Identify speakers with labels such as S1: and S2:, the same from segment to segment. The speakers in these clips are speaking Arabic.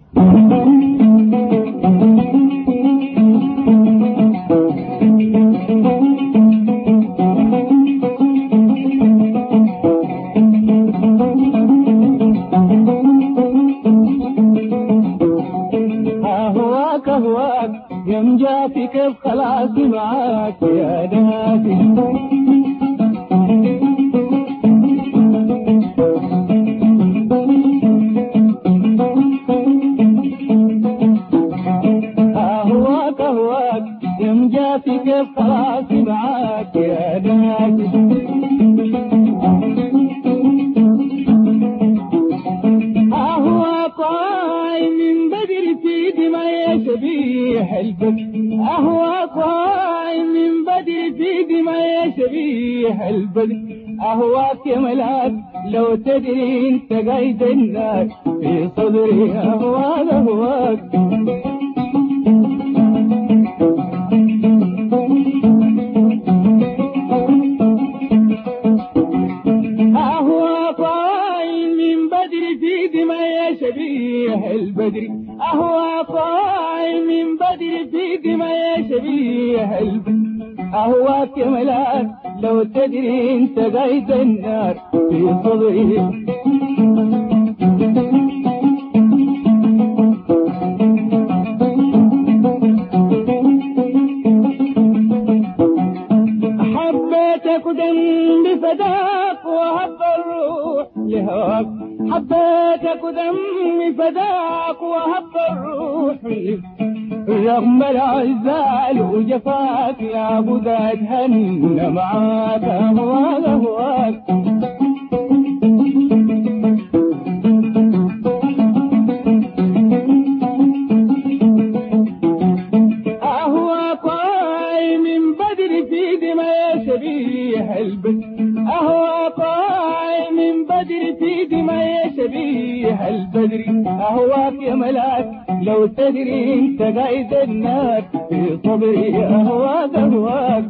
S1: أهواك أهواك يمجاتي كيف خلاص معاك يا ناسي. أهواك أهواك يمجاتي كيف خلاص معاك يا ناسي. شبيه البدر أهواك واي من بدر في دماء شبيه البدر. أهواك يا ملاك لو تدري انت قايد النار في صدري. أهواك أهواك أهواك واي من بدر في دماء شبيه البدر. أهواك واي من بدر في دماء شبيه البدر. أهواك يا ملاك لو تدري انت قايد النار في صدري. حبيتك ودمي فداك وهب الروح لهواك. حبيتك ودمي فداك وهب الروح رغم العزال وجفاك يا ابو ذات هن معاك. أهواك أهواك أهواك واي من بدر في دماء شبيه البدر. أهواك واي من بدر في دماء شبيه البدر. أهواك يا ملاك لو تدري انت قايد النار في صبري. أهواك أهواك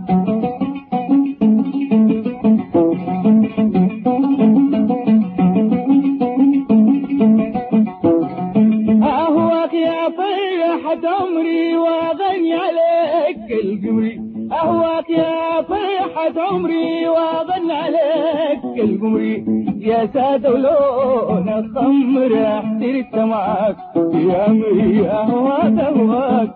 S1: أهواك يا فرحة عمري وأغني عليك القمري. أهواك يا فرحة عمري وأغني عليك القمري. يا سادة ولون الخمر احترت معاك في أمري. أهواك أهواك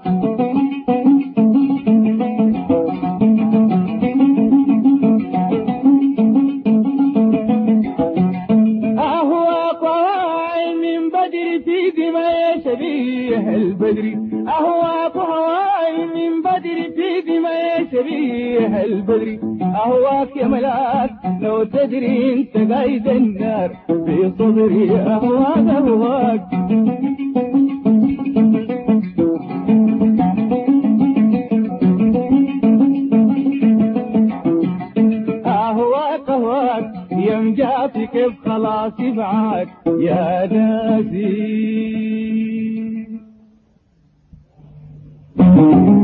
S1: أهواك واي من بدر في دماء شبيه البدر. أهواك واي من بدر في دماء شبيه البدر. أهواك يا ملاك لو تدري انت قايد النار في صدري. أهواك أهواك أهواك أهواك يمجاتي كيف خلاص معاك يا ناسي.